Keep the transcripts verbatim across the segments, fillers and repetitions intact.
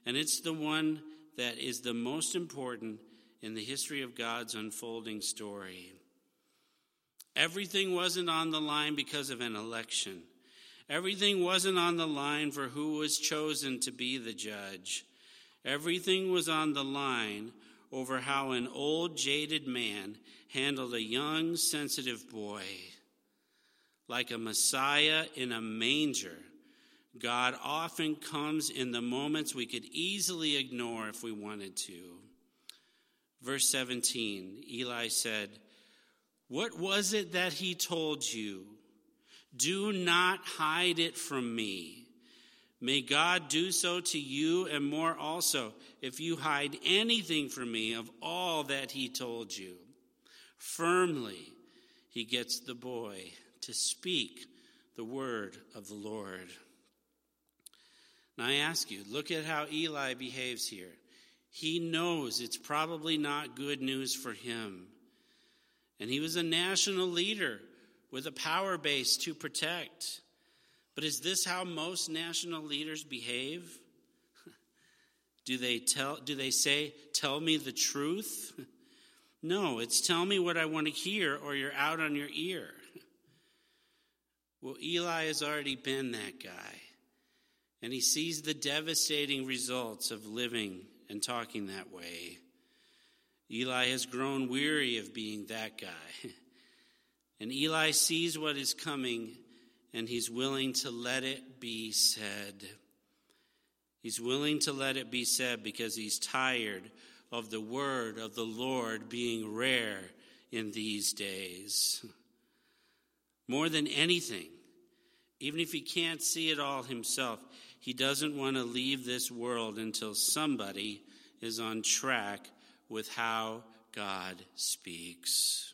And it's the one that is the most important in the history of God's unfolding story. Everything wasn't on the line because of an election. Everything wasn't on the line for who was chosen to be the judge. Everything was on the line over how an old, jaded man handled a young, sensitive boy. Like a Messiah in a manger, God often comes in the moments we could easily ignore if we wanted to. Verse seventeen, Eli said, "What was it that he told you? Do not hide it from me. May God do so to you and more also, if you hide anything from me of all that he told you." Firmly, he gets the boy to speak the word of the Lord. Now I ask you, look at how Eli behaves here. He knows it's probably not good news for him. And he was a national leader with a power base to protect. But is this how most national leaders behave? Do they tell, do they say, "Tell me the truth"? No, it's "Tell me what I want to hear or you're out on your ear." Well, Eli has already been that guy. And he sees the devastating results of living and talking that way. Eli has grown weary of being that guy. And Eli sees what is coming, and he's willing to let it be said. He's willing to let it be said because he's tired of the word of the Lord being rare in these days. More than anything, even if he can't see it all himself, he doesn't want to leave this world until somebody is on track with how God speaks.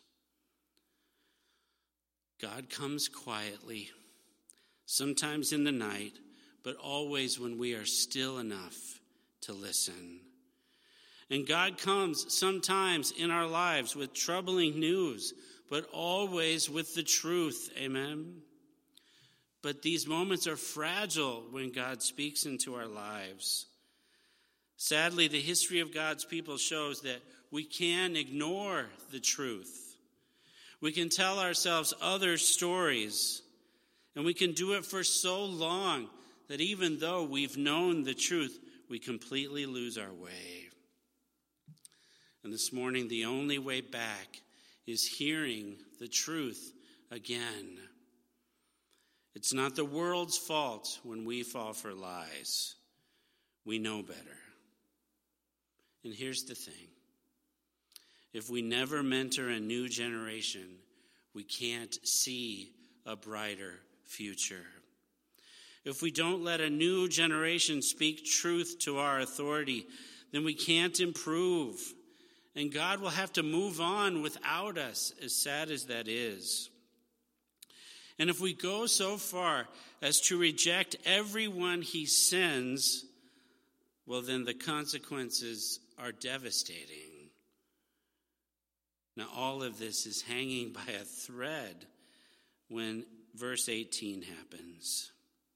God comes quietly, sometimes in the night, but always when we are still enough to listen. And God comes sometimes in our lives with troubling news, but always with the truth. Amen. But these moments are fragile when God speaks into our lives. Sadly, the history of God's people shows that we can ignore the truth. We can tell ourselves other stories, and we can do it for so long that even though we've known the truth, we completely lose our way. And this morning, the only way back is hearing the truth again. It's not the world's fault when we fall for lies. We know better. And here's the thing. If we never mentor a new generation, we can't see a brighter future. If we don't let a new generation speak truth to our authority, then we can't improve. And God will have to move on without us, as sad as that is. And if we go so far as to reject everyone he sends, well, then the consequences are devastating. Now, all of this is hanging by a thread when verse eighteen happens.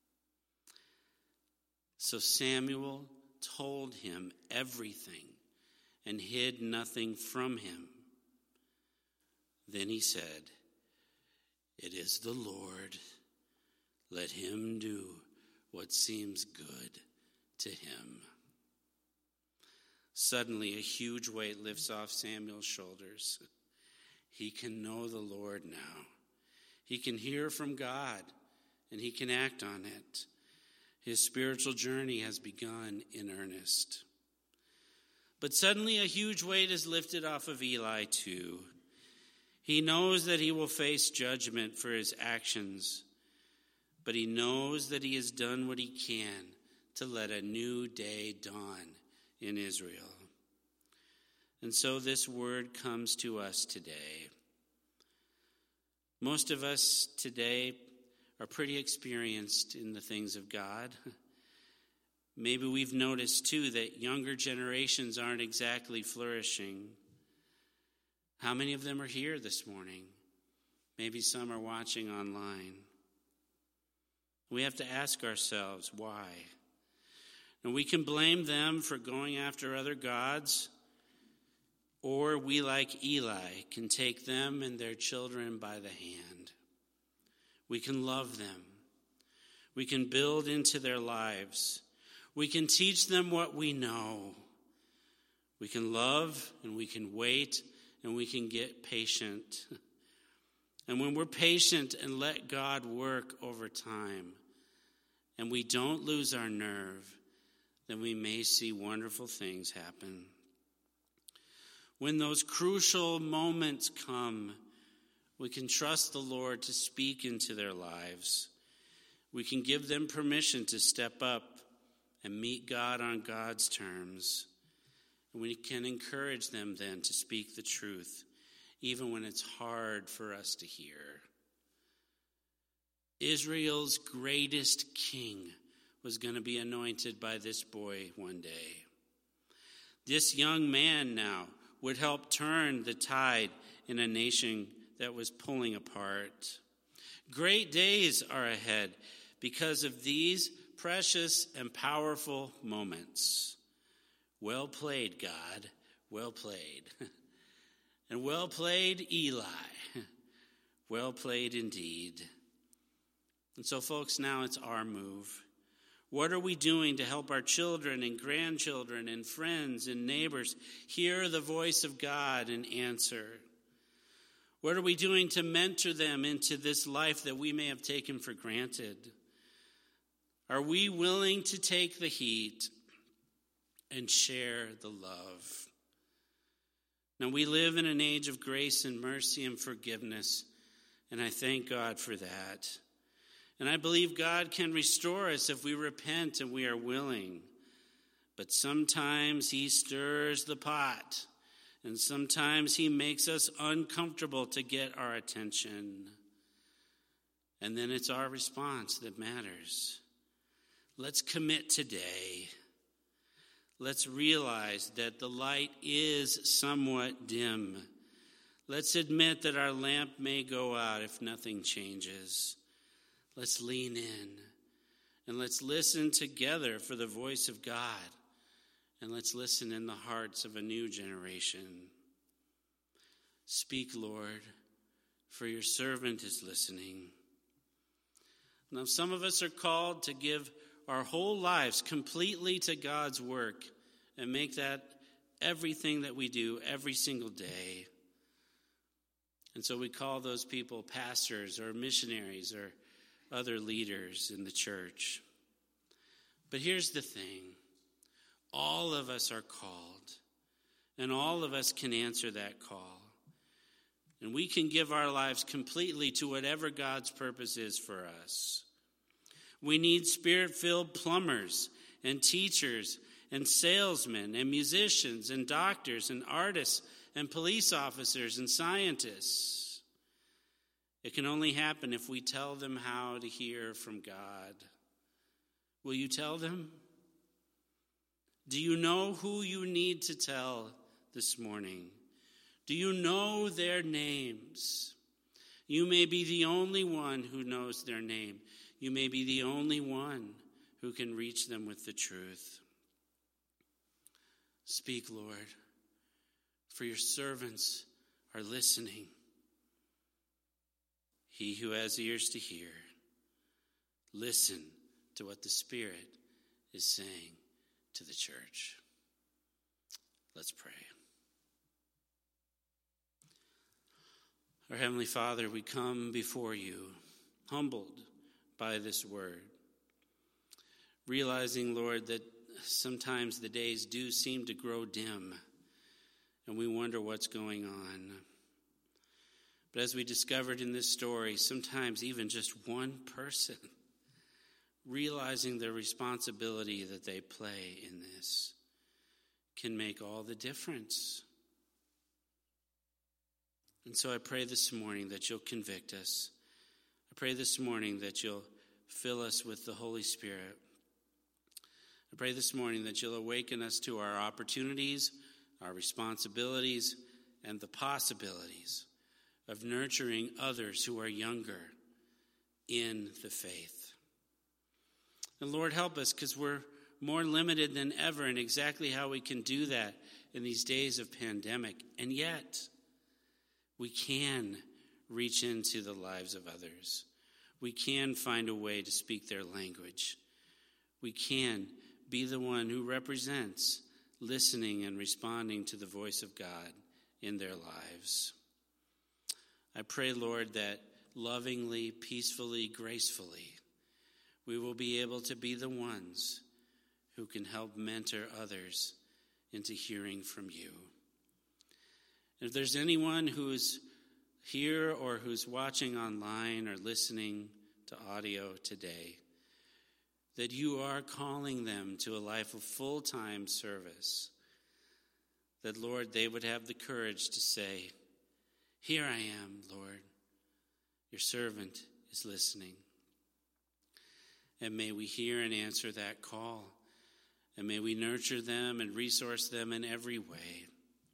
So Samuel told him everything and hid nothing from him. Then he said, "It is the Lord. Let him do what seems good to him." Suddenly, a huge weight lifts off Samuel's shoulders. He can know the Lord now. He can hear from God, and he can act on it. His spiritual journey has begun in earnest. But suddenly, a huge weight is lifted off of Eli, too. He knows that he will face judgment for his actions, but he knows that he has done what he can to let a new day dawn in Israel. And so this word comes to us today. Most of us today are pretty experienced in the things of God. Maybe we've noticed, too, that younger generations aren't exactly flourishing. How many of them are here this morning? Maybe some are watching online. We have to ask ourselves, why? And we can blame them for going after other gods, or we, like Eli, can take them and their children by the hand. We can love them. We can build into their lives. We can teach them what we know. We can love and we can wait and we can get patient. And when we're patient and let God work over time, and we don't lose our nerve, then we may see wonderful things happen. When those crucial moments come, we can trust the Lord to speak into their lives. We can give them permission to step up and meet God on God's terms. And we can encourage them then to speak the truth, even when it's hard for us to hear. Israel's greatest king was going to be anointed by this boy one day. This young man now would help turn the tide in a nation that was pulling apart. Great days are ahead because of these precious and powerful moments. Well played, God. Well played. And well played, Eli. Well played indeed. And so, folks, now it's our move. What are we doing to help our children and grandchildren and friends and neighbors hear the voice of God and answer? What are we doing to mentor them into this life that we may have taken for granted? Are we willing to take the heat and share the love? Now, we live in an age of grace and mercy and forgiveness, and I thank God for that. And I believe God can restore us if we repent and we are willing. But sometimes he stirs the pot, and sometimes he makes us uncomfortable to get our attention. And then it's our response that matters. Let's commit today. Let's realize that the light is somewhat dim. Let's admit that our lamp may go out if nothing changes. Let's lean in and let's listen together for the voice of God, and let's listen in the hearts of a new generation. Speak, Lord, for your servant is listening. Now, some of us are called to give our whole lives completely to God's work and make that everything that we do every single day. And so we call those people pastors or missionaries or other leaders in the church. But here's the thing. All of us are called, and all of us can answer that call. And we can give our lives completely to whatever God's purpose is for us. We need spirit-filled plumbers and teachers and salesmen and musicians and doctors and artists and police officers and scientists. It can only happen if we tell them how to hear from God. Will you tell them? Do you know who you need to tell this morning? Do you know their names? You may be the only one who knows their name. You may be the only one who can reach them with the truth. Speak, Lord, for your servants are listening. He who has ears to hear, listen to what the Spirit is saying to the church. Let's pray. Our Heavenly Father, we come before you, humbled by this word, realizing, Lord, that sometimes the days do seem to grow dim, and we wonder what's going on. But as we discovered in this story, sometimes even just one person realizing their responsibility that they play in this can make all the difference. And so I pray this morning that you'll convict us. I pray this morning that you'll fill us with the Holy Spirit. I pray this morning that you'll awaken us to our opportunities, our responsibilities, and the possibilities of nurturing others who are younger in the faith. And Lord, help us, because we're more limited than ever in exactly how we can do that in these days of pandemic. And yet, we can reach into the lives of others. We can find a way to speak their language. We can be the one who represents listening and responding to the voice of God in their lives. I pray, Lord, that lovingly, peacefully, gracefully, we will be able to be the ones who can help mentor others into hearing from you. And if there's anyone who is here or who's watching online or listening to audio today, that you are calling them to a life of full-time service, that, Lord, they would have the courage to say, "Here I am, Lord. Your servant is listening." And may we hear and answer that call. And may we nurture them and resource them in every way.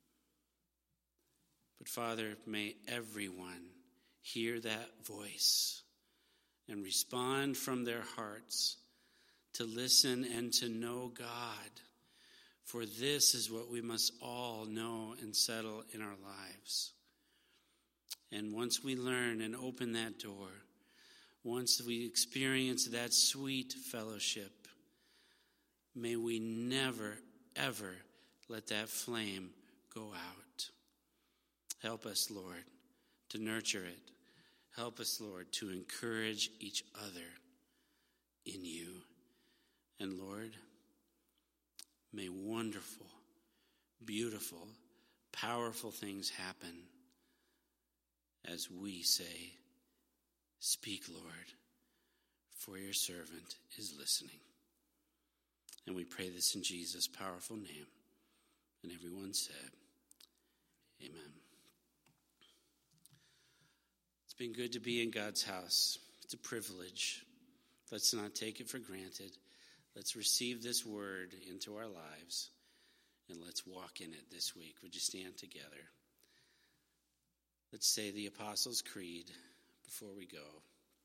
But Father, may everyone hear that voice and respond from their hearts to listen and to know God. For this is what we must all know and settle in our lives. And once we learn and open that door, once we experience that sweet fellowship, may we never, ever let that flame go out. Help us, Lord, to nurture it. Help us, Lord, to encourage each other in you. And Lord, may wonderful, beautiful, powerful things happen as we say, "Speak, Lord, for your servant is listening." And we pray this in Jesus' powerful name. And everyone said, amen. It's been good to be in God's house. It's a privilege. Let's not take it for granted. Let's receive this word into our lives, and let's walk in it this week. Would you stand together? Let's say the Apostles' Creed before we go.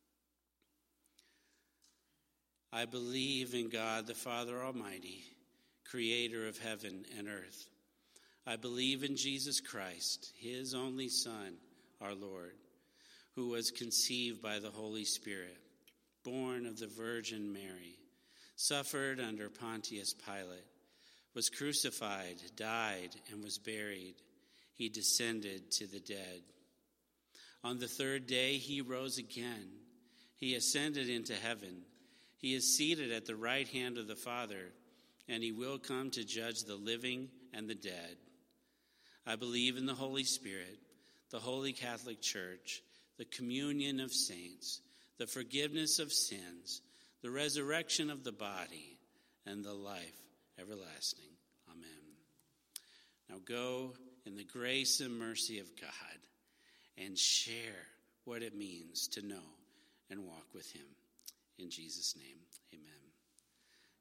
I believe in God, the Father Almighty, creator of heaven and earth. I believe in Jesus Christ, his only Son, our Lord, who was conceived by the Holy Spirit, born of the Virgin Mary, suffered under Pontius Pilate, was crucified, died, and was buried. He descended to the dead. On the third day he rose again. He ascended into heaven. He is seated at the right hand of the Father, and he will come to judge the living and the dead. I believe in the Holy Spirit, the Holy Catholic Church, the communion of saints, the forgiveness of sins, the resurrection of the body, and the life everlasting. Amen. Now go in the grace and mercy of God and share what it means to know and walk with him. In Jesus' name, amen.